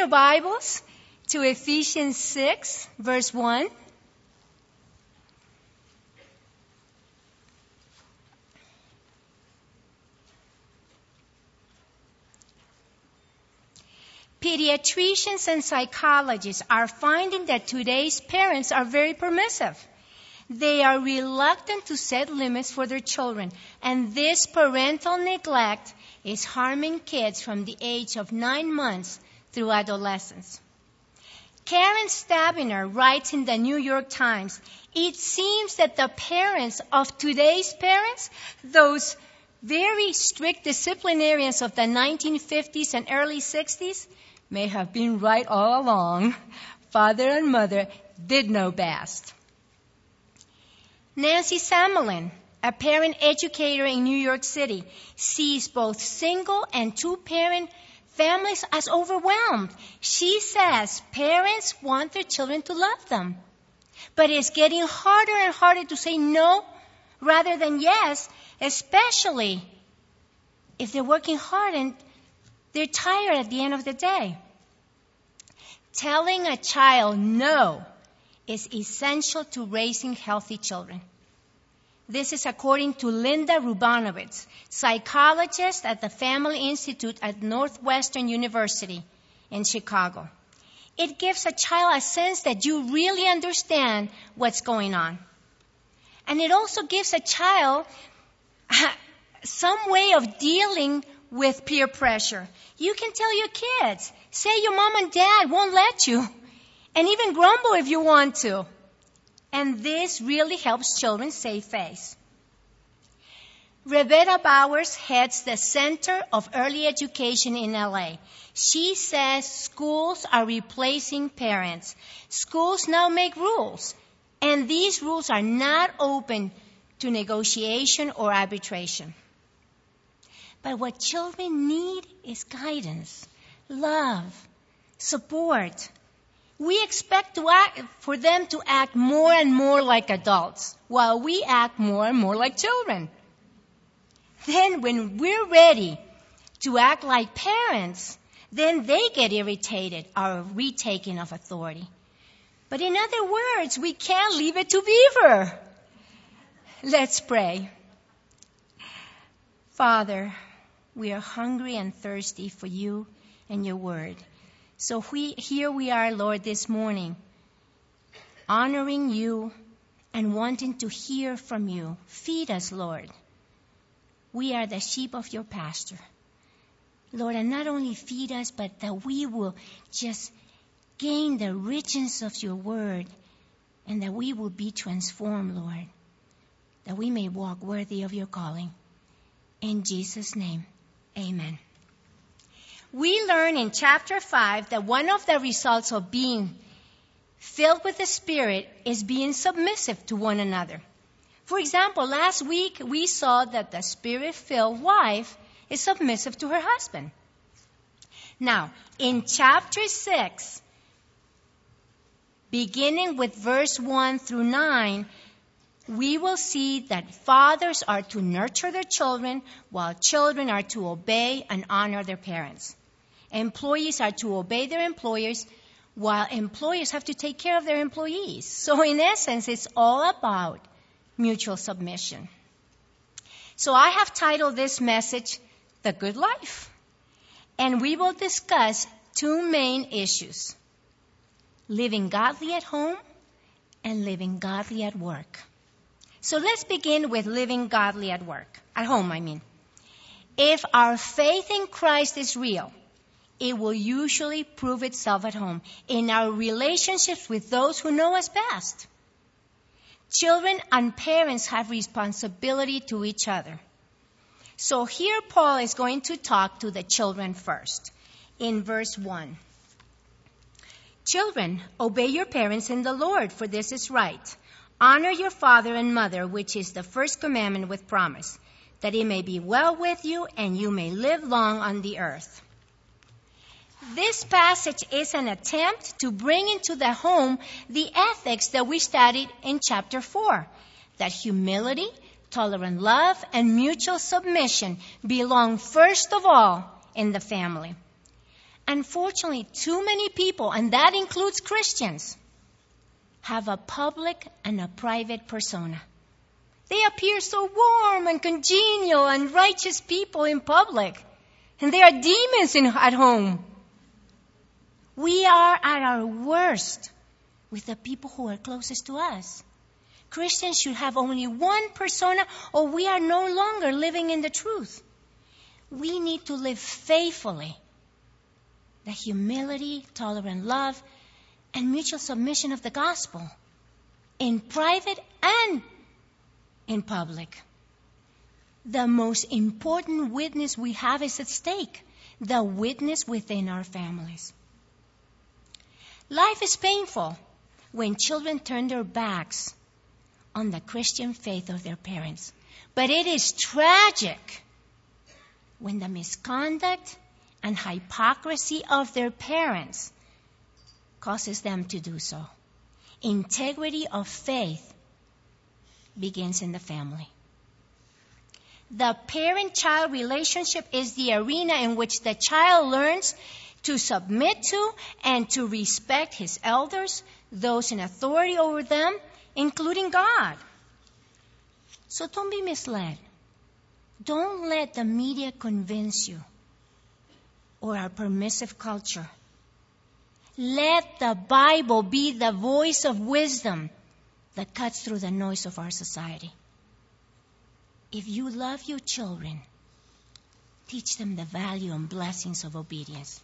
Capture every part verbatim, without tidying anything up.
your Bibles to Ephesians six, verse one. Pediatricians and psychologists are finding that today's parents are very permissive. They are reluctant to set limits for their children, and this parental neglect is harming kids from the age of nine months through adolescence. Karen Stabiner writes in the New York Times, "It seems that the parents of today's parents, those very strict disciplinarians of the nineteen fifties and early sixties, may have been right all along. Father and mother did know best." Nancy Samelin, a parent educator in New York City, sees both single and two-parent families as overwhelmed. She says parents want their children to love them, but it's getting harder and harder to say no rather than yes, especially if they're working hard and they're tired at the end of the day. Telling a child no is essential to raising healthy children. This is according to Linda Rubanovitz, psychologist at the Family Institute at Northwestern University in Chicago. It gives a child a sense that you really understand what's going on. And it also gives a child some way of dealing with peer pressure. You can tell your kids, say your mom and dad won't let you, and even grumble if you want to. And this really helps children save face. Rebecca Bowers heads the Center of Early Education in L A. She says schools are replacing parents. Schools now make rules, and these rules are not open to negotiation or arbitration. But what children need is guidance, love, support. We expect to act, for them to act more and more like adults, while we act more and more like children. Then when we're ready to act like parents, then they get irritated, our retaking of authority. But in other words, we can't leave it to Beaver. Let's pray. Father, we are hungry and thirsty for you and your word. So we, here we are, Lord, this morning, honoring you and wanting to hear from you. Feed us, Lord. We are the sheep of your pasture. Lord, and not only feed us, but that we will just gain the richness of your word and that we will be transformed, Lord, that we may walk worthy of your calling. In Jesus' name, amen. We learn in chapter five that one of the results of being filled with the Spirit is being submissive to one another. For example, last week we saw that the Spirit-filled wife is submissive to her husband. Now, in chapter six, beginning with verse one through nine, we will see that fathers are to nurture their children while children are to obey and honor their parents. Employees are to obey their employers while employers have to take care of their employees. So in essence, it's all about mutual submission. So I have titled this message, The Good Life. And we will discuss two main issues: living godly at home and living godly at work. So let's begin with living godly at work. At home, I mean. If our faith in Christ is real, it will usually prove itself at home, in our relationships with those who know us best. Children and parents have responsibility to each other. So here Paul is going to talk to the children first, in verse one. Children, obey your parents in the Lord, for this is right. Honor your father and mother, which is the first commandment with promise, that it may be well with you and you may live long on the earth. This passage is an attempt to bring into the home the ethics that we studied in chapter four, that humility, tolerant love, and mutual submission belong first of all in the family. Unfortunately, too many people, and that includes Christians, have a public and a private persona. They appear so warm and congenial and righteous people in public, and they are demons in, at home. We are at our worst with the people who are closest to us. Christians should have only one persona, or we are no longer living in the truth. We need to live faithfully. The humility, tolerant love, and mutual submission of the gospel in private and in public. The most important witness we have is at stake, the witness within our families. Life is painful when children turn their backs on the Christian faith of their parents. But it is tragic when the misconduct and hypocrisy of their parents causes them to do so. Integrity of faith begins in the family. The parent-child relationship is the arena in which the child learns to submit to and to respect his elders, those in authority over them, including God. So don't be misled. Don't let the media convince you, or our permissive culture. Let the Bible be the voice of wisdom that cuts through the noise of our society. If you love your children, teach them the value and blessings of obedience.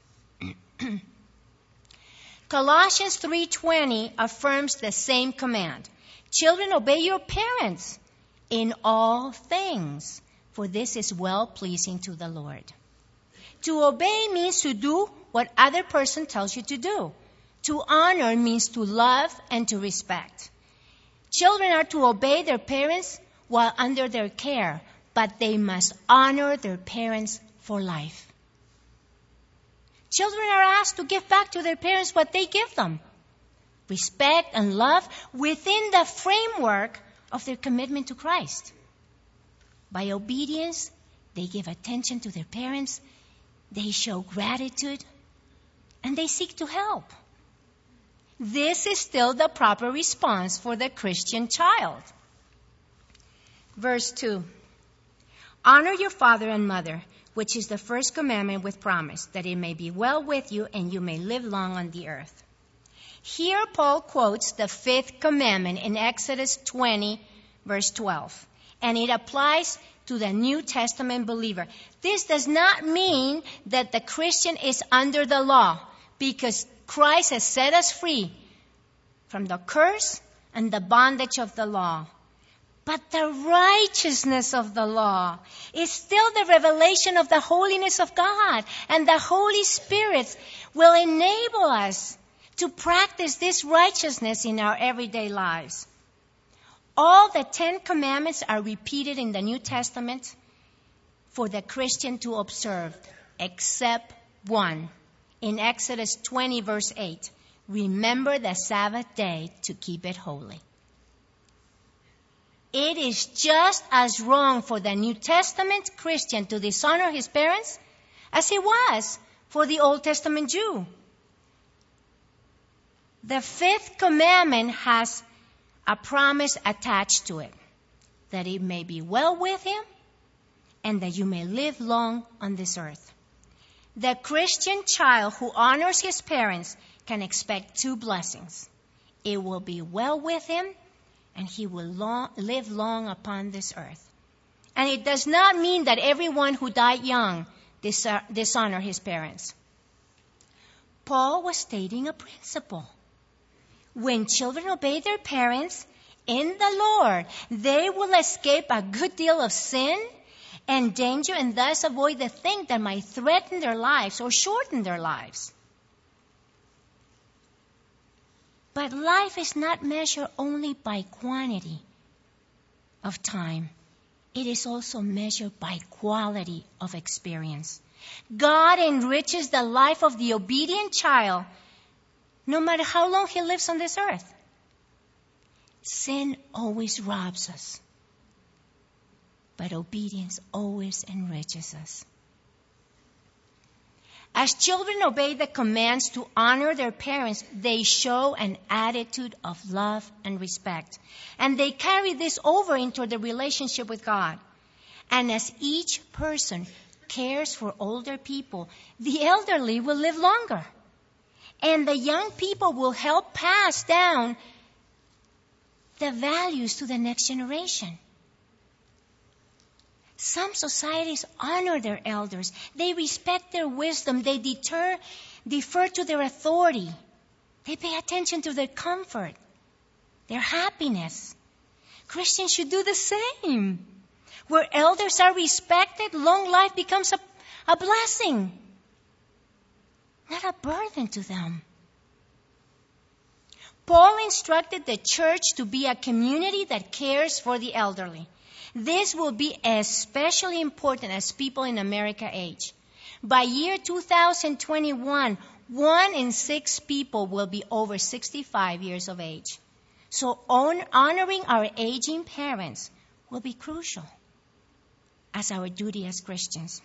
Colossians three twenty affirms the same command. Children, obey your parents in all things, for this is well-pleasing to the Lord. To obey means to do what other person tells you to do. To honor means to love and to respect. Children are to obey their parents while under their care, but they must honor their parents for life. Children are asked to give back to their parents what they give them. Respect and love within the framework of their commitment to Christ. By obedience, they give attention to their parents, they show gratitude, and they seek to help. This is still the proper response for the Christian child. Verse two. Honor your father and mother, which is the first commandment with promise, that it may be well with you and you may live long on the earth. Here Paul quotes the fifth commandment in Exodus twenty, verse twelve. And it applies to the New Testament believer. This does not mean that the Christian is under the law, because Christ has set us free from the curse and the bondage of the law. But the righteousness of the law is still the revelation of the holiness of God, and the Holy Spirit will enable us to practice this righteousness in our everyday lives. All the Ten Commandments are repeated in the New Testament for the Christian to observe, except one. In Exodus twenty, verse eight, remember the Sabbath day to keep it holy. It is just as wrong for the New Testament Christian to dishonor his parents as it was for the Old Testament Jew. The fifth commandment has a promise attached to it, that it may be well with him and that you may live long on this earth. The Christian child who honors his parents can expect two blessings. It will be well with him, and he will long, live long upon this earth. And it does not mean that everyone who died young dis- dishonor his parents. Paul was stating a principle. When children obey their parents in the Lord, they will escape a good deal of sin and danger, and thus avoid the thing that might threaten their lives or shorten their lives. But life is not measured only by quantity of time. It is also measured by quality of experience. God enriches the life of the obedient child no matter how long he lives on this earth. Sin always robs us, but obedience always enriches us. As children obey the commands to honor their parents, they show an attitude of love and respect. And they carry this over into the relationship with God. And as each person cares for older people, the elderly will live longer. And the young people will help pass down the values to the next generation. Some societies honor their elders. They respect their wisdom. They deter, defer to their authority. They pay attention to their comfort, their happiness. Christians should do the same. Where elders are respected, long life becomes a, a blessing, not a burden to them. Paul instructed the church to be a community that cares for the elderly. This will be especially important as people in America age. By year two thousand twenty-one, one in six people will be over sixty-five years of age. So on, honoring our aging parents will be crucial as our duty as Christians.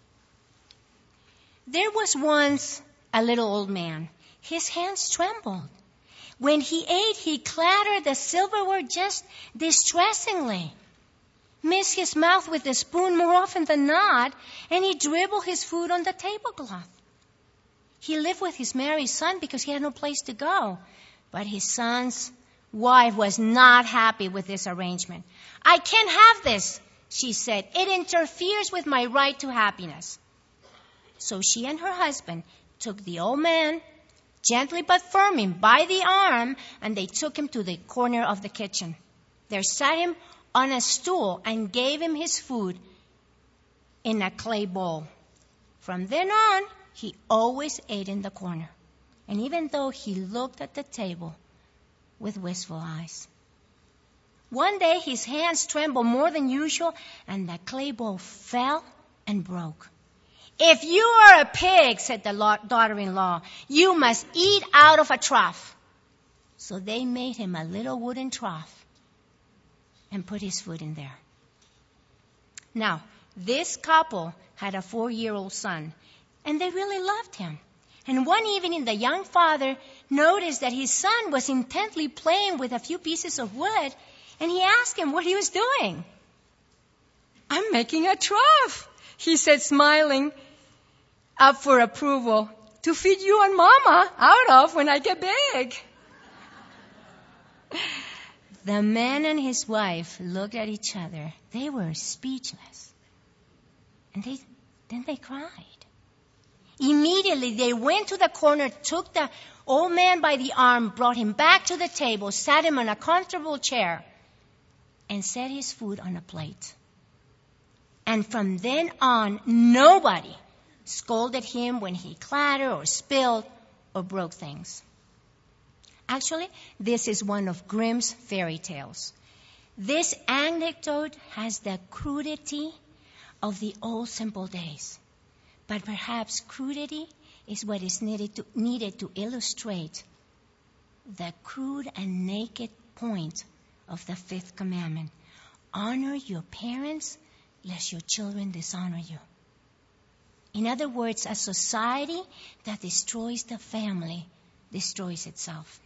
There was once a little old man. His hands trembled. When he ate, he clattered the silverware just distressingly, missed his mouth with the spoon more often than not, and he dribbled his food on the tablecloth. He lived with his married son because he had no place to go. But his son's wife was not happy with this arrangement. "I can't have this," she said. "It interferes with my right to happiness." So she and her husband took the old man, gently but firmly, by the arm, and they took him to the corner of the kitchen. There sat him on a stool and gave him his food in a clay bowl. From then on, he always ate in the corner, and even though he looked at the table with wistful eyes. One day, his hands trembled more than usual, and the clay bowl fell and broke. "If you are a pig," said the daughter-in-law, "you must eat out of a trough." So they made him a little wooden trough and put his food in there. Now, this couple had a four-year-old son, and they really loved him. And one evening, the young father noticed that his son was intently playing with a few pieces of wood, and he asked him what he was doing. "I'm making a trough," he said, smiling up for approval, "to feed you and Mama out of when I get big." The man and his wife looked at each other. They were speechless. And they, then they cried. Immediately they went to the corner, took the old man by the arm, brought him back to the table, sat him on a comfortable chair, and set his food on a plate. And from then on, nobody scolded him when he clattered or spilled or broke things. Actually, this is one of Grimm's fairy tales. This anecdote has the crudity of the old simple days. But perhaps crudity is what is needed to, needed to illustrate the crude and naked point of the fifth commandment. Honor your parents, lest your children dishonor you. In other words, a society that destroys the family destroys itself.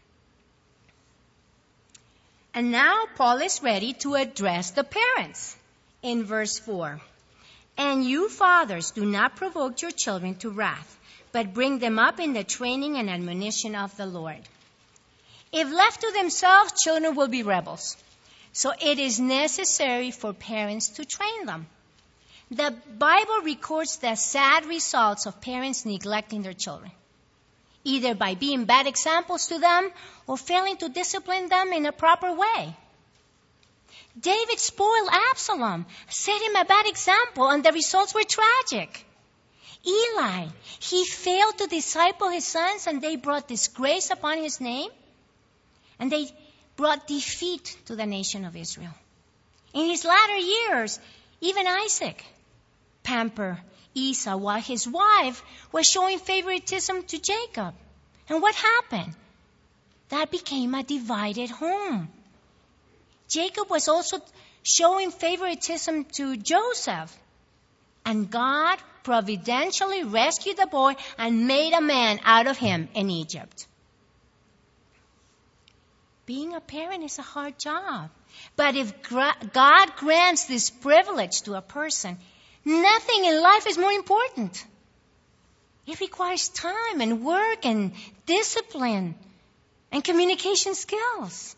And now Paul is ready to address the parents in verse four. "And you fathers, do not provoke your children to wrath, but bring them up in the training and admonition of the Lord." If left to themselves, children will be rebels. So it is necessary for parents to train them. The Bible records the sad results of parents neglecting their children, either by being bad examples to them or failing to discipline them in a proper way. David spoiled Absalom, set him a bad example, and the results were tragic. Eli, he failed to disciple his sons, and they brought disgrace upon his name, and they brought defeat to the nation of Israel. In his latter years, even Isaac pampered Esau while his wife was showing favoritism to Jacob. And what happened? That became a divided home. Jacob was also showing favoritism to Joseph. And God providentially rescued the boy and made a man out of him in Egypt. Being a parent is a hard job. But if God grants this privilege to a person, nothing in life is more important. It requires time and work and discipline and communication skills.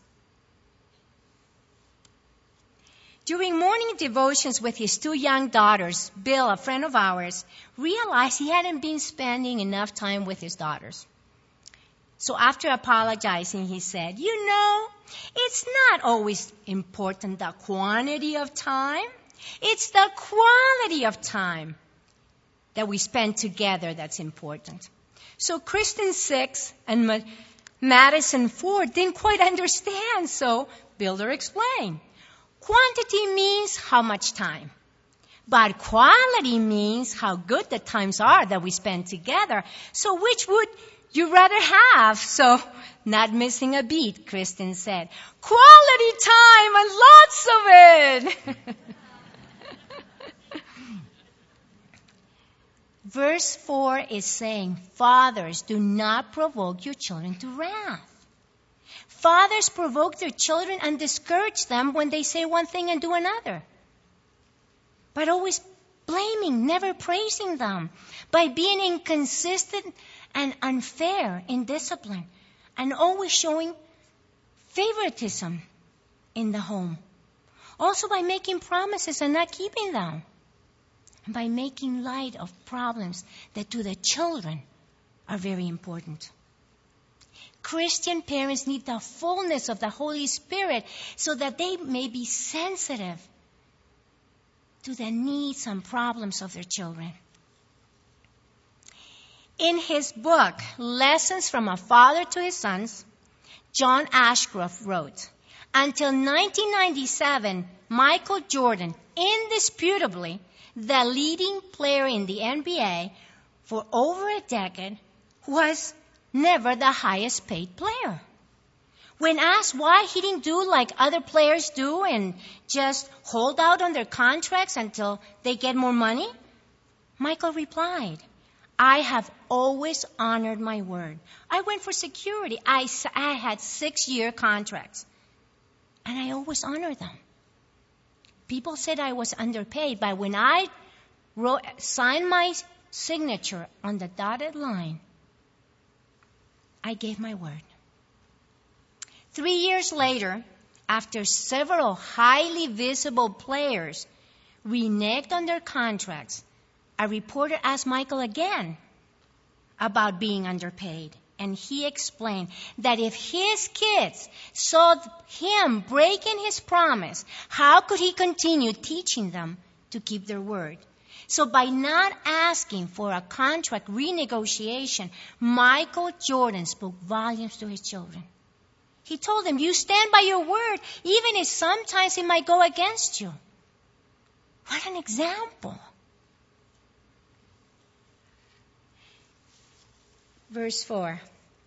During morning devotions with his two young daughters, Bill, a friend of ours, realized he hadn't been spending enough time with his daughters. So after apologizing, he said, you know, it's not always important the quantity of time. It's the quality of time that we spend together that's important. So Kristen six and Ma- Madison four didn't quite understand, so Builder explained. Quantity means how much time. But quality means how good the times are that we spend together. So which would you rather have? So, not missing a beat, Kristen said. Quality time and lots of it! Verse four is saying, fathers, do not provoke your children to wrath. Fathers provoke their children and discourage them when they say one thing and do another. But always blaming, never praising them. By being inconsistent and unfair in discipline. And always showing favoritism in the home. Also by making promises and not keeping them. And by making light of problems that to the children are very important. Christian parents need the fullness of the Holy Spirit so that they may be sensitive to the needs and problems of their children. In his book, Lessons from a Father to His Sons, John Ashcroft wrote, until nineteen ninety-seven, Michael Jordan, indisputably the leading player in the N B A for over a decade, was never the highest paid player. When asked why he didn't do like other players do and just hold out on their contracts until they get more money, Michael replied, I have always honored my word. I went for security. I, I had six-year contracts, and I always honored them. People said I was underpaid, but when I wrote, signed my signature on the dotted line, I gave my word. Three years later, after several highly visible players reneged on their contracts, a reporter asked Michael again about being underpaid. And he explained that if his kids saw him breaking his promise, how could he continue teaching them to keep their word? So by not asking for a contract renegotiation, Michael Jordan spoke volumes to his children. He told them, you stand by your word, even if sometimes it might go against you. What an example. Verse four.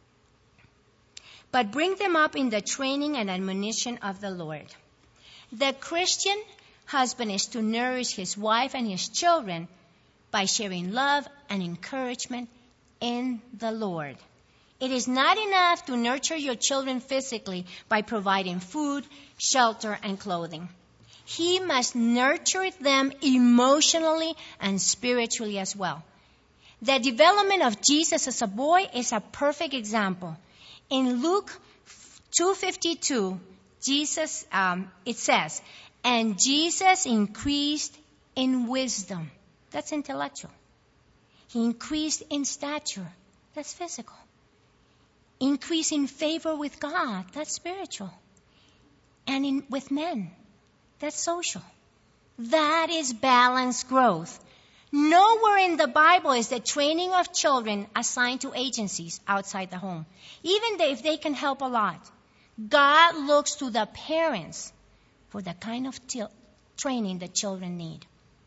But bring them up in the training and admonition of the Lord. The Christian husband is to nourish his wife and his children by sharing love and encouragement in the Lord. It is not enough to nurture your children physically by providing food, shelter, and clothing. He must nurture them emotionally and spiritually as well. The development of Jesus as a boy is a perfect example. In Luke two fifty-two, Jesus, um, it says, and Jesus increased in wisdom. That's intellectual. He increased in stature. That's physical. Increase in favor with God. That's spiritual. And in, with men. That's social. That is balanced growth. Nowhere in the Bible is the training of children assigned to agencies outside the home, even if they can help a lot. God looks to the parents for the kind of t- training the children need.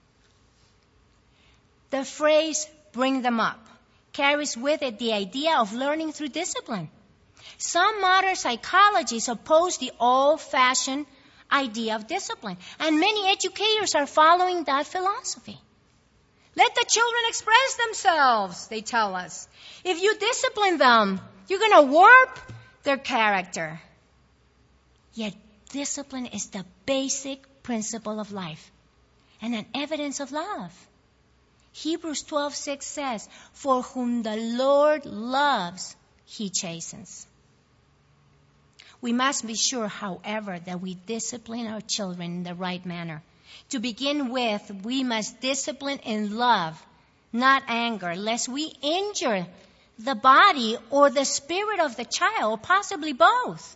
The phrase, bring them up, carries with it the idea of learning through discipline. Some modern psychologists oppose the old-fashioned idea of discipline, and many educators are following that philosophy. Let the children express themselves, they tell us. If you discipline them, you're going to warp their character. Yet discipline is the basic principle of life and an evidence of love. Hebrews twelve six says, "For whom the Lord loves, He chastens." We must be sure, however, that we discipline our children in the right manner. To begin with, we must discipline in love, not anger, lest we injure the body or the spirit of the child, or possibly both.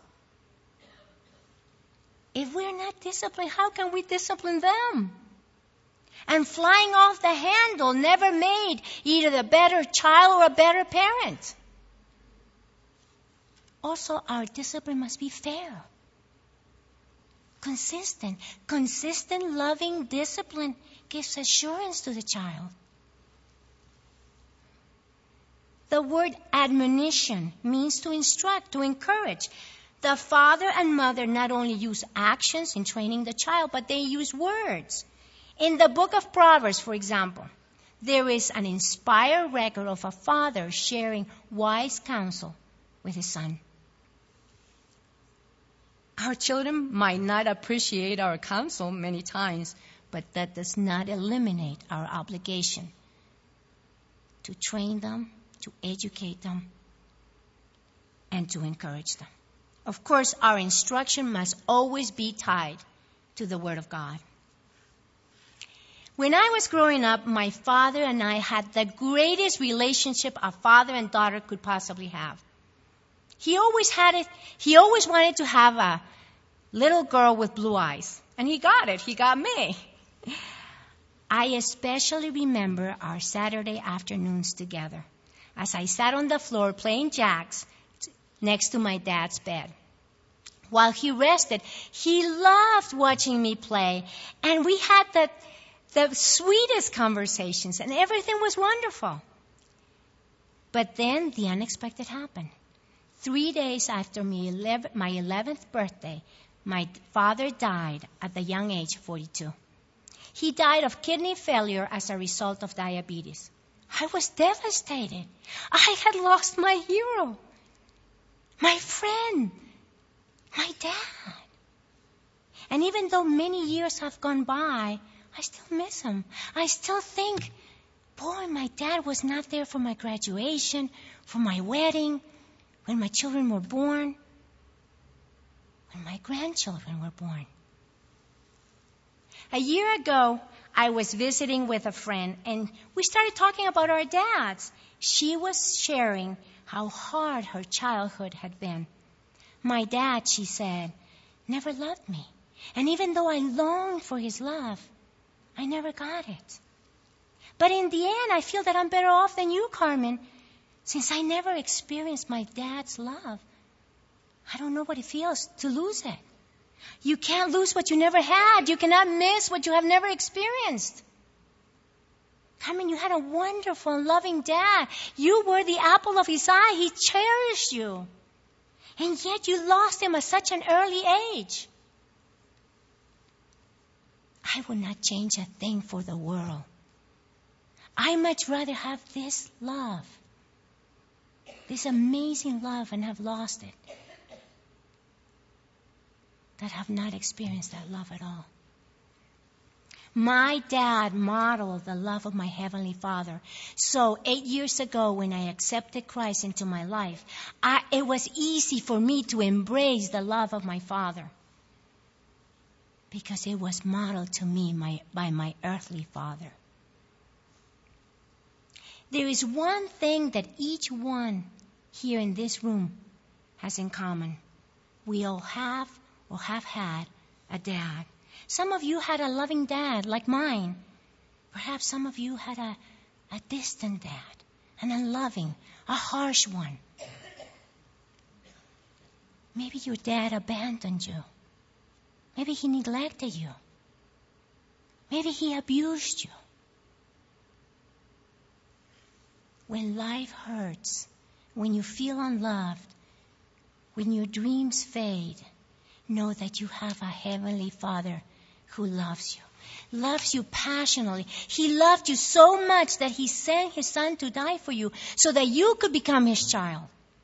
If we're not disciplined, how can we discipline them? And flying off the handle never made either a better child or a better parent. Also, our discipline must be fair. Consistent. Consistent, loving discipline gives assurance to the child. The word admonition means to instruct, to encourage. The father and mother not only use actions in training the child, but they use words. In the book of Proverbs, for example, there is an inspired record of a father sharing wise counsel with his son. Our children might not appreciate our counsel many times, but that does not eliminate our obligation to train them, to educate them, and to encourage them. Of course, our instruction must always be tied to the Word of God. When I was growing up, my father and I had the greatest relationship a father and daughter could possibly have. He always had it, he always wanted to have a little girl with blue eyes. And he got it, he got me. I especially remember our Saturday afternoons together, as I sat on the floor playing jacks next to my dad's bed. While he rested, he loved watching me play, and we had the, the sweetest conversations, and everything was wonderful. But then the unexpected happened. Three days after my eleventh birthday, my father died at the young age of forty-two. He died of kidney failure as a result of diabetes. I was devastated. I had lost my hero, my friend, my dad. And even though many years have gone by, I still miss him. I still think, boy, my dad was not there for my graduation, for my wedding, when my children were born, when my grandchildren were born. A year ago, I was visiting with a friend, and we started talking about our dads. She was sharing how hard her childhood had been. My dad, she said, never loved me. And even though I longed for his love, I never got it. But in the end, I feel that I'm better off than you, Carmen, since I never experienced my dad's love. I don't know what it feels to lose it. You can't lose what you never had. You cannot miss what you have never experienced. Carmen, you had a wonderful and loving dad. You were the apple of his eye. He cherished you. And yet you lost him at such an early age. I would not change a thing for the world. I much rather have this love, this amazing love, and have lost it, that have not experienced that love at all. My dad modeled the love of my Heavenly Father. So eight years ago, when I accepted Christ into my life, I, it was easy for me to embrace the love of my Father, because it was modeled to me my, by my earthly father. There is one thing that each one here in this room has in common. We all have or have had a dad. Some of you had a loving dad like mine. Perhaps some of you had a, a distant dad, an unloving, a harsh one. Maybe your dad abandoned you. Maybe he neglected you. Maybe he abused you. When life hurts, when you feel unloved, when your dreams fade, know that you have a Heavenly Father who loves you. loves you passionately. He loved you so much that he sent his son to die for you so that you could become his child.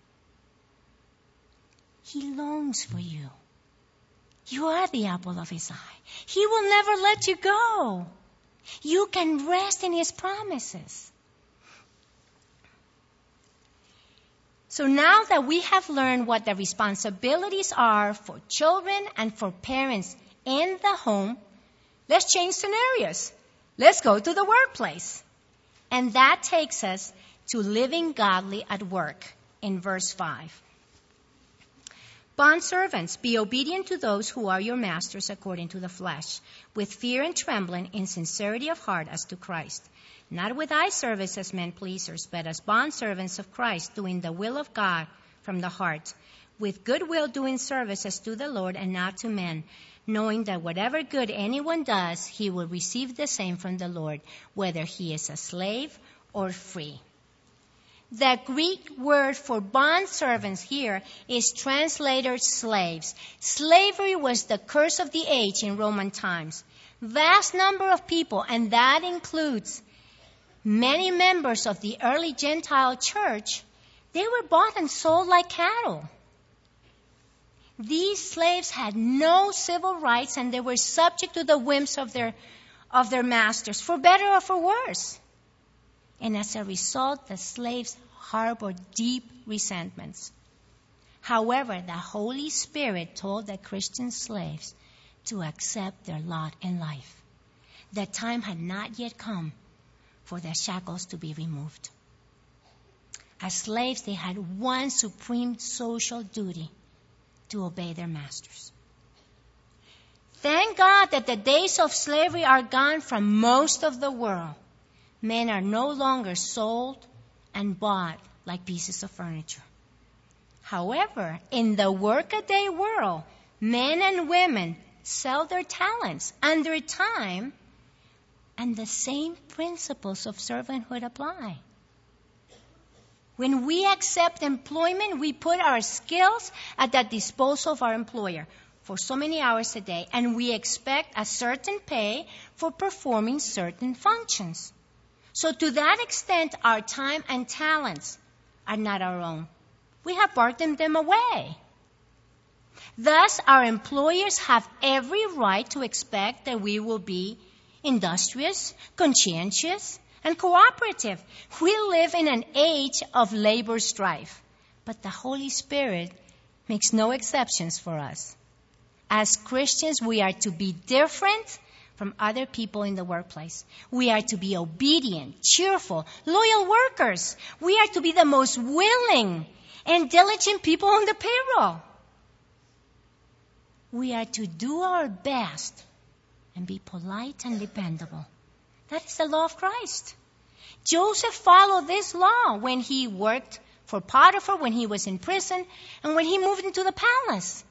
He longs for you. You are the apple of his eye. He will never let you go. You can rest in his promises. So now that we have learned what the responsibilities are for children and for parents in the home, let's change scenarios. Let's go to the workplace. And that takes us to living godly at work in verse five. Bondservants, be obedient to those who are your masters according to the flesh, with fear and trembling in sincerity of heart as to Christ. Not with eye service as men pleasers, but as bondservants of Christ, doing the will of God from the heart, with good will doing service as to the Lord and not to men, knowing that whatever good anyone does, he will receive the same from the Lord, whether he is a slave or free. The Greek word for bondservants here is translated slaves. Slavery was the curse of the age in Roman times. Vast number of people, and that includes many members of the early Gentile church, they were bought and sold like cattle. These slaves had no civil rights, and they were subject to the whims of their, of their masters, for better or for worse. And as a result, the slaves harbored deep resentments. However, the Holy Spirit told the Christian slaves to accept their lot in life. The time had not yet come for their shackles to be removed. As slaves, they had one supreme social duty: to obey their masters. Thank God that the days of slavery are gone from most of the world. Men are no longer sold and bought like pieces of furniture. However, in the workaday world, men and women sell their talents and their time, and the same principles of servanthood apply. When we accept employment, we put our skills at the disposal of our employer for so many hours a day, and we expect a certain pay for performing certain functions. So to that extent, our time and talents are not our own. We have bargained them away. Thus, our employers have every right to expect that we will be industrious, conscientious, and cooperative. We live in an age of labor strife, but the Holy Spirit makes no exceptions for us. As Christians, we are to be different from other people in the workplace. We are to be obedient, cheerful, loyal workers. We are to be the most willing and diligent people on the payroll. We are to do our best and be polite and dependable. That is the law of Christ. Joseph followed this law when he worked for Potiphar, when he was in prison, and when he moved into the palace.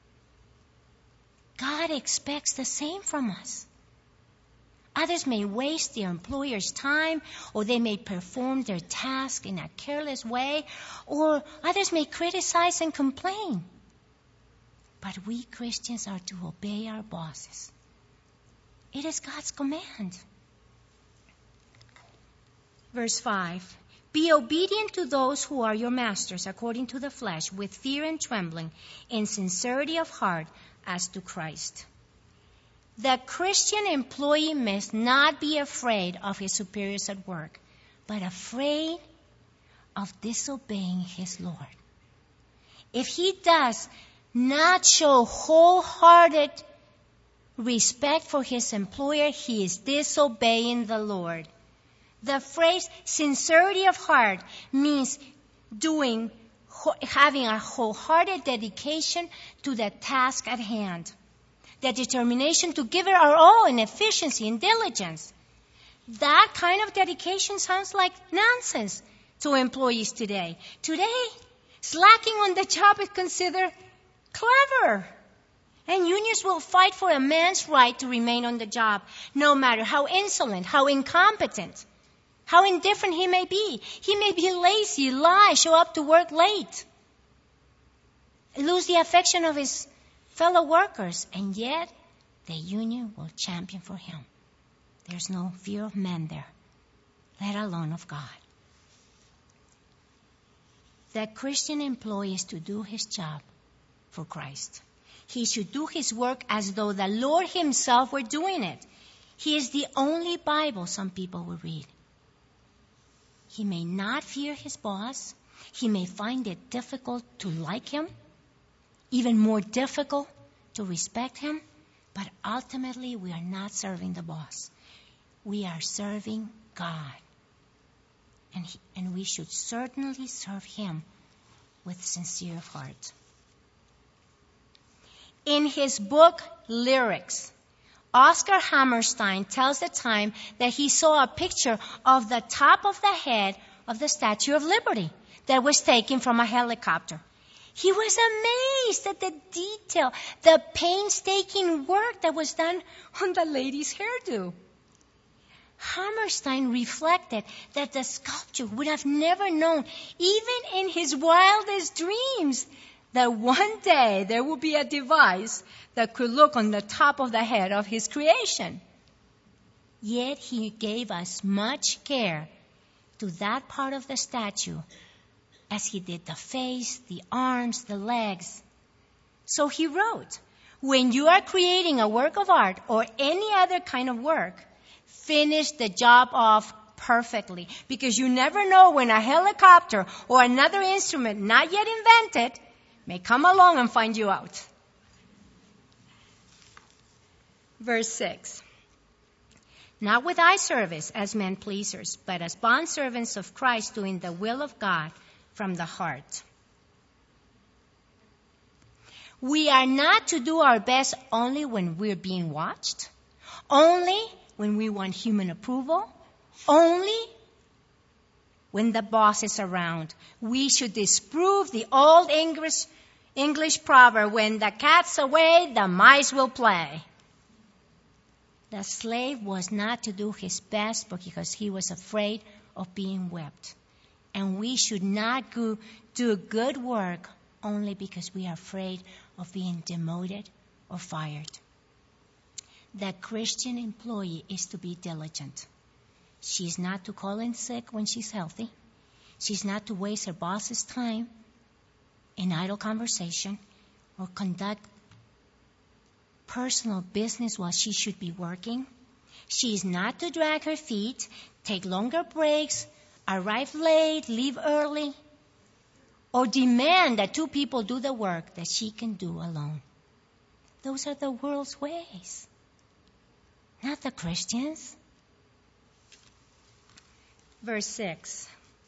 God expects the same from us. Others may waste their employer's time, or they may perform their task in a careless way, or others may criticize and complain. But we Christians are to obey our bosses. It is God's command. Verse five, be obedient to those who are your masters according to the flesh, with fear and trembling, in sincerity of heart as to Christ. The Christian employee must not be afraid of his superiors at work, but afraid of disobeying his Lord. If he does not show wholehearted respect for his employer, he is disobeying the Lord. The phrase sincerity of heart means doing, having a wholehearted dedication to the task at hand. The determination to give it our all in efficiency and diligence. That kind of dedication sounds like nonsense to employees today. Today, slacking on the job is considered clever. And unions will fight for a man's right to remain on the job, no matter how insolent, how incompetent, how indifferent he may be. He may be lazy, lie, show up to work late, lose the affection of his fellow workers, and yet the union will champion for him. There's no fear of men there, let alone of God. The Christian employee is to do his job for Christ. He should do his work as though the Lord himself were doing it. He is the only Bible some people will read. He may not fear his boss. He may find it difficult to like him, even more difficult to respect him. But ultimately, we are not serving the boss. We are serving God. And, he, and we should certainly serve him with sincere heart. In his book, Lyrics, Oscar Hammerstein tells the time that he saw a picture of the top of the head of the Statue of Liberty that was taken from a helicopter. He was amazed at the detail, the painstaking work that was done on the lady's hairdo. Hammerstein reflected that the sculptor would have never known, even in his wildest dreams, that one day there would be a device that could look on the top of the head of his creation. Yet he gave as much care to that part of the statue as he did the face, the arms, the legs. So he wrote, when you are creating a work of art or any other kind of work, finish the job off perfectly, because you never know when a helicopter or another instrument not yet invented may come along and find you out. Verse six. Not with eye service as men pleasers, but as bondservants of Christ, doing the will of God from the heart. We are not to do our best only when we're being watched, only when we want human approval, only when the boss is around. We should disprove the old English, English proverb, when the cat's away, the mice will play. The slave was not to do his best because he was afraid of being whipped. And we should not go, do good work only because we are afraid of being demoted or fired. The Christian employee is to be diligent. She's not to call in sick when she's healthy. She's not to waste her boss's time in idle conversation or conduct personal business while she should be working. She is not to drag her feet, take longer breaks, arrive late, leave early, or demand that two people do the work that she can do alone. Those are the world's ways, not the Christians. Verse six.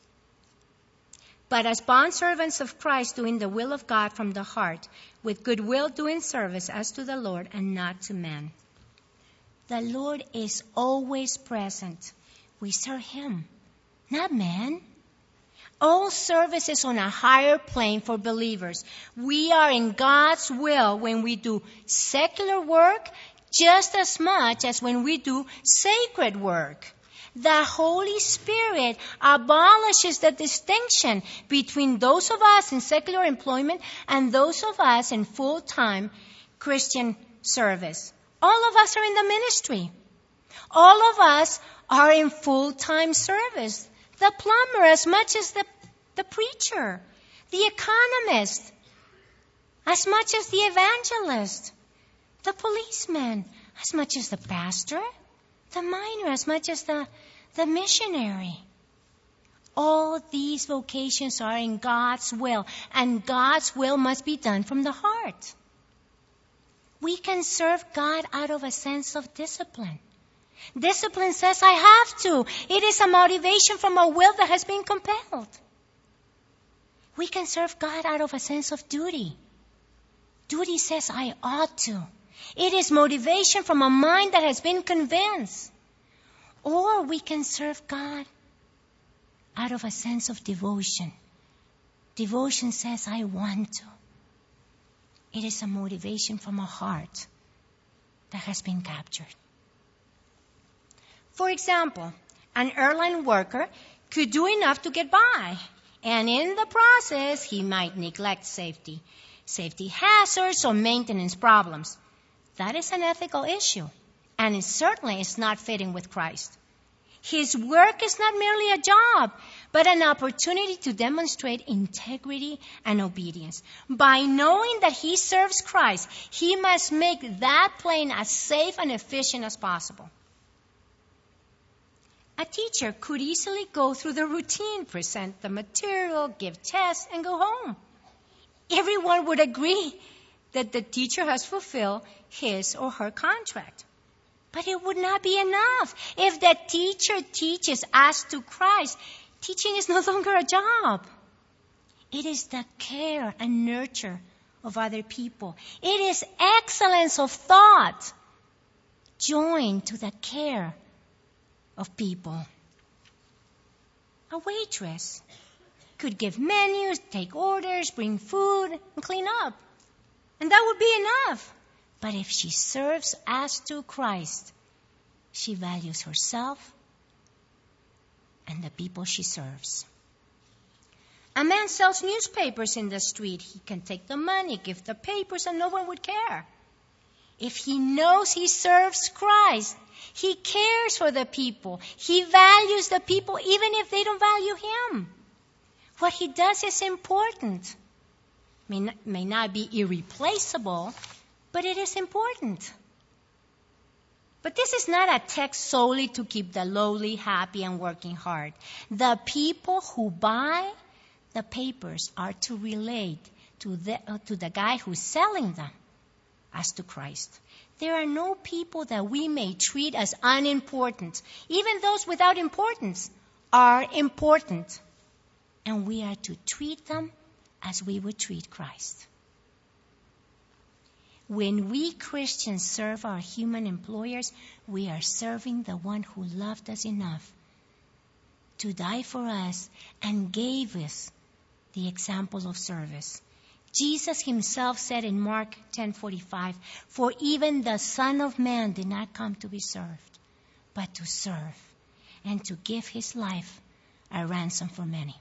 But as bondservants of Christ, doing the will of God from the heart, with goodwill doing service as to the Lord and not to men. The Lord is always present. We serve him, not man. All service is on a higher plane for believers. We are in God's will when we do secular work just as much as when we do sacred work. The Holy Spirit abolishes the distinction between those of us in secular employment and those of us in full-time Christian service. All of us are in the ministry. All of us are in full-time service. The plumber as much as the, the preacher. The economist as much as the evangelist. The policeman as much as the pastor. The miner as much as the, the missionary. All these vocations are in God's will, and God's will must be done from the heart. We can serve God out of a sense of discipline. Discipline says, I have to. It is a motivation from a will that has been compelled. We can serve God out of a sense of duty. Duty says, I ought to. It is motivation from a mind that has been convinced. Or we can serve God out of a sense of devotion. Devotion says, I want to. It is a motivation from a heart that has been captured. For example, an airline worker could do enough to get by, and in the process, he might neglect safety, safety hazards or maintenance problems. That is an ethical issue, and it certainly is not fitting with Christ. His work is not merely a job, but an opportunity to demonstrate integrity and obedience. By knowing that he serves Christ, he must make that plane as safe and efficient as possible. A teacher could easily go through the routine, present the material, give tests, and go home. Everyone would agree that the teacher has fulfilled his or her contract. But it would not be enough. If the teacher teaches as to Christ, teaching is no longer a job. It is the care and nurture of other people. It is excellence of thought joined to the care of people. A waitress could give menus, take orders, bring food, and clean up. And that would be enough. But if she serves as to Christ, she values herself and the people she serves. A man sells newspapers in the street. He can take the money, give the papers, and no one would care. If he knows he serves Christ, he cares for the people. He values the people even if they don't value him. What he does is important. May not, may not be irreplaceable, but it is important. But this is not a text solely to keep the lowly happy and working hard. The people who buy the papers are to relate to the, uh, to the guy who's selling them as to Christ. There are no people that we may treat as unimportant. Even those without importance are important. And we are to treat them as we would treat Christ. When we Christians serve our human employers, we are serving the one who loved us enough to die for us and gave us the example of service. Jesus himself said in Mark ten forty-five, "For even the Son of Man did not come to be served, but to serve, and to give his life a ransom for many."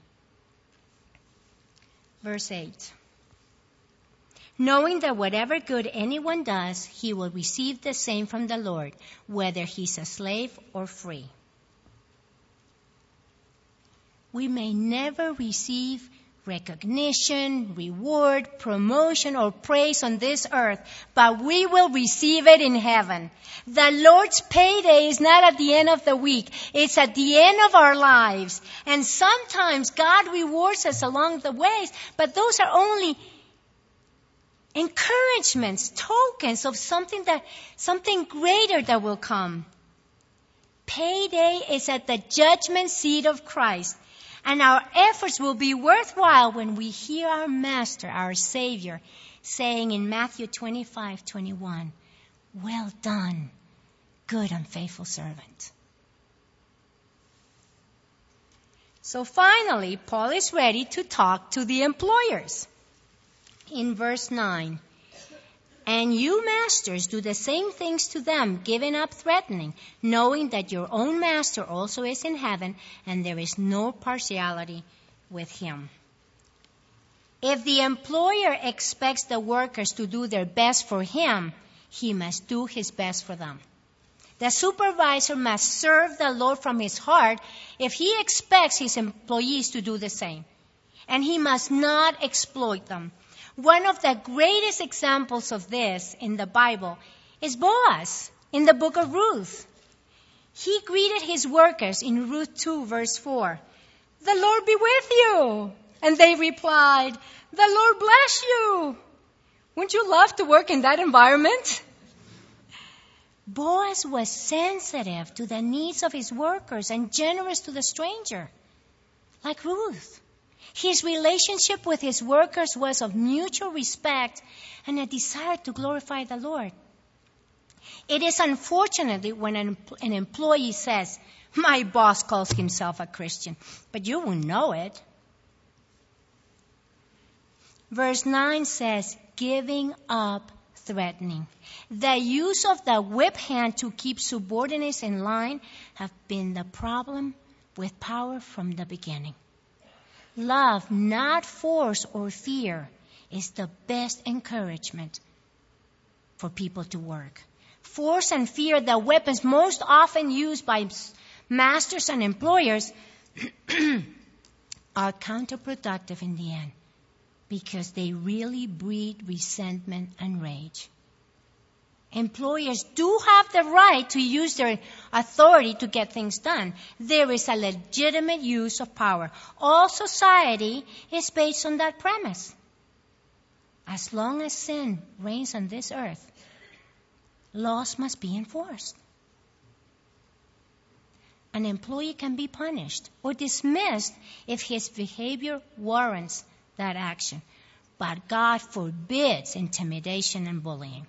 Verse eight. Knowing that whatever good anyone does, he will receive the same from the Lord, whether he's a slave or free. We may never receive recognition, reward, promotion, or praise on this earth, but we will receive it in heaven. The Lord's payday is not at the end of the week. It's at the end of our lives. And sometimes God rewards us along the ways, but those are only encouragements, tokens of something that, something greater that will come. Payday is at the judgment seat of Christ. And our efforts will be worthwhile when we hear our Master, our Savior, saying in Matthew twenty-five twenty-one, "Well done, good and faithful servant." So finally, Paul is ready to talk to the employers. In verse nine, "And you masters do the same things to them, giving up threatening, knowing that your own master also is in heaven, and there is no partiality with him." If the employer expects the workers to do their best for him, he must do his best for them. The supervisor must serve the Lord from his heart if he expects his employees to do the same. And he must not exploit them. One of the greatest examples of this in the Bible is Boaz in the book of Ruth. He greeted his workers in Ruth two, verse four. "The Lord be with you." And they replied, "The Lord bless you." Wouldn't you love to work in that environment? Boaz was sensitive to the needs of his workers and generous to the stranger, like Ruth. His relationship with his workers was of mutual respect and a desire to glorify the Lord. It is unfortunate when an, an employee says, "My boss calls himself a Christian," but you won't know it. Verse nine says, "Giving up threatening." The use of the whip hand to keep subordinates in line have been the problem with power from the beginning. Love, not force or fear, is the best encouragement for people to work. Force and fear, the weapons most often used by masters and employers, are counterproductive in the end because they really breed resentment and rage. Employers do have the right to use their authority to get things done. There is a legitimate use of power. All society is based on that premise. As long as sin reigns on this earth, laws must be enforced. An employee can be punished or dismissed if his behavior warrants that action. But God forbids intimidation and bullying.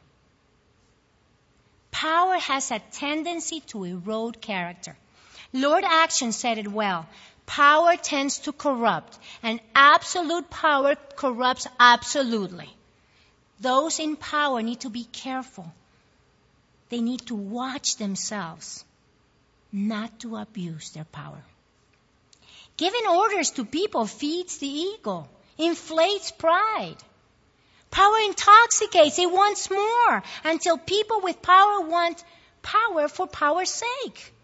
Power has a tendency to erode character. Lord Action said it well. Power tends to corrupt, and absolute power corrupts absolutely. Those in power need to be careful. They need to watch themselves, not to abuse their power. Giving orders to people feeds the ego, inflates pride. Power intoxicates. It wants more until people with power want power for power's sake.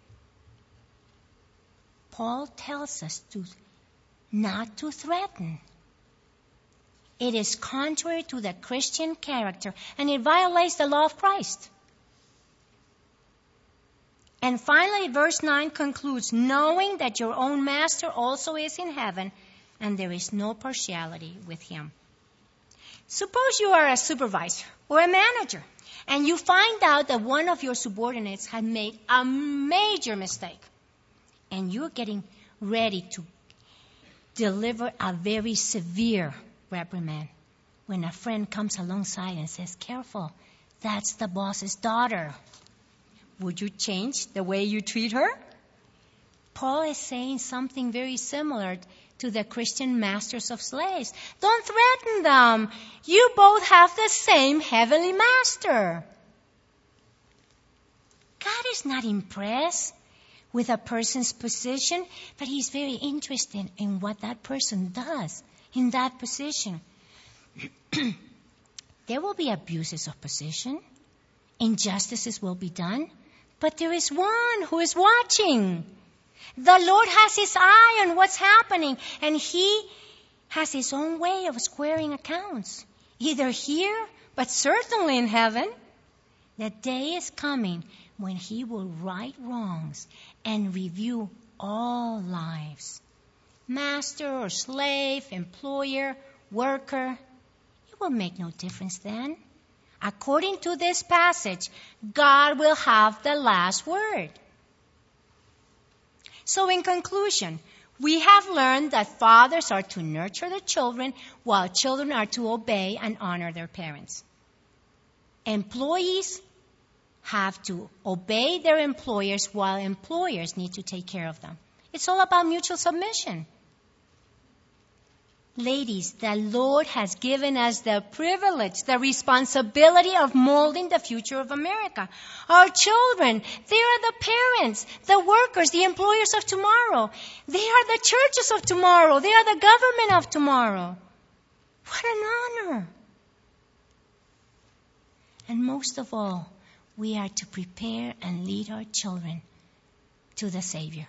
Paul tells us to not to threaten. It is contrary to the Christian character and it violates the law of Christ. And finally, verse nine concludes, knowing that your own master also is in heaven and there is no partiality with him. Suppose you are a supervisor or a manager and you find out that one of your subordinates had made a major mistake and you're getting ready to deliver a very severe reprimand when a friend comes alongside and says, careful, that's the boss's daughter. Would you change the way you treat her? Paul is saying something very similar to the Christian masters of slaves. Don't threaten them. You both have the same heavenly master. God is not impressed with a person's position, but he's very interested in what that person does in that position. There will be abuses of position. Injustices will be done. But there is one who is watching. The Lord has his eye on what's happening, and he has his own way of squaring accounts. Either here, but certainly in heaven. The day is coming when he will right wrongs and review all lives. Master or slave, employer, worker, it will make no difference then. According to this passage, God will have the last word. So in conclusion, we have learned that fathers are to nurture their children while children are to obey and honor their parents. Employees have to obey their employers while employers need to take care of them. It's all about mutual submission. Ladies, the Lord has given us the privilege, the responsibility of molding the future of America. Our children, they are the parents, the workers, the employers of tomorrow. They are the churches of tomorrow. They are the government of tomorrow. What an honor. And most of all, we are to prepare and lead our children to the Savior.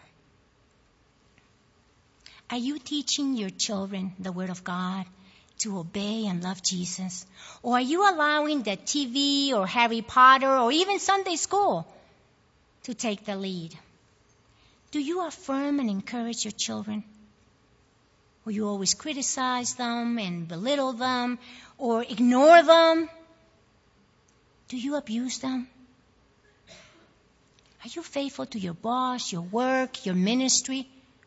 Are you teaching your children the Word of God to obey and love Jesus? Or are you allowing the T V or Harry Potter or even Sunday school to take the lead? Do you affirm and encourage your children? Or you always criticize them and belittle them or ignore them? Do you abuse them? Are you faithful to your boss, your work, your ministry?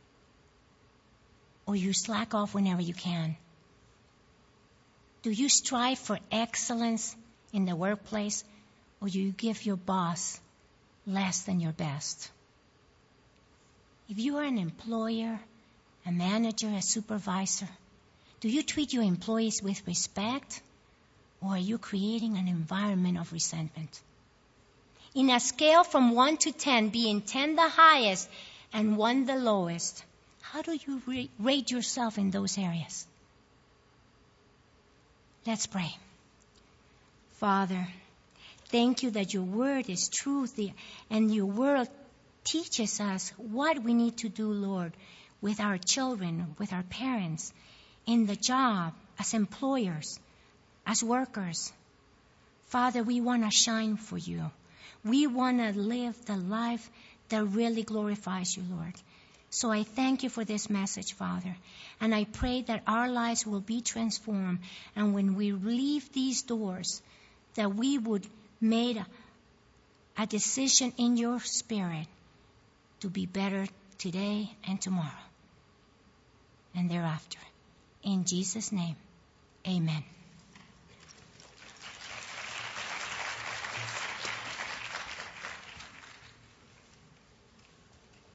Or you slack off whenever you can? Do you strive for excellence in the workplace, or do you give your boss less than your best? If you are an employer, a manager, a supervisor, do you treat your employees with respect, or are you creating an environment of resentment? In a scale from one to ten, being ten the highest and one the lowest, how do you rate yourself in those areas? Let's pray. Father, Thank you that your word is truth, and your word teaches us what we need to do, Lord, with our children, with our parents, in the job, as employers, as workers. Father, we want to shine for you. We want to live the life that really glorifies you, Lord. So I thank you for this message, Father. And I pray that our lives will be transformed. And when we leave these doors, that we would make a, a decision in your spirit to be better today and tomorrow and thereafter. In Jesus' name, amen.